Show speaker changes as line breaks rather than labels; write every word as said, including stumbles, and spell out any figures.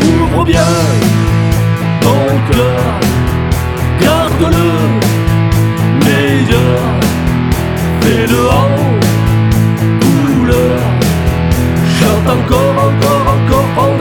Ouvre bien ton cœur, garde-le meilleur, fais-le en couleur. Chante encore, encore, encore,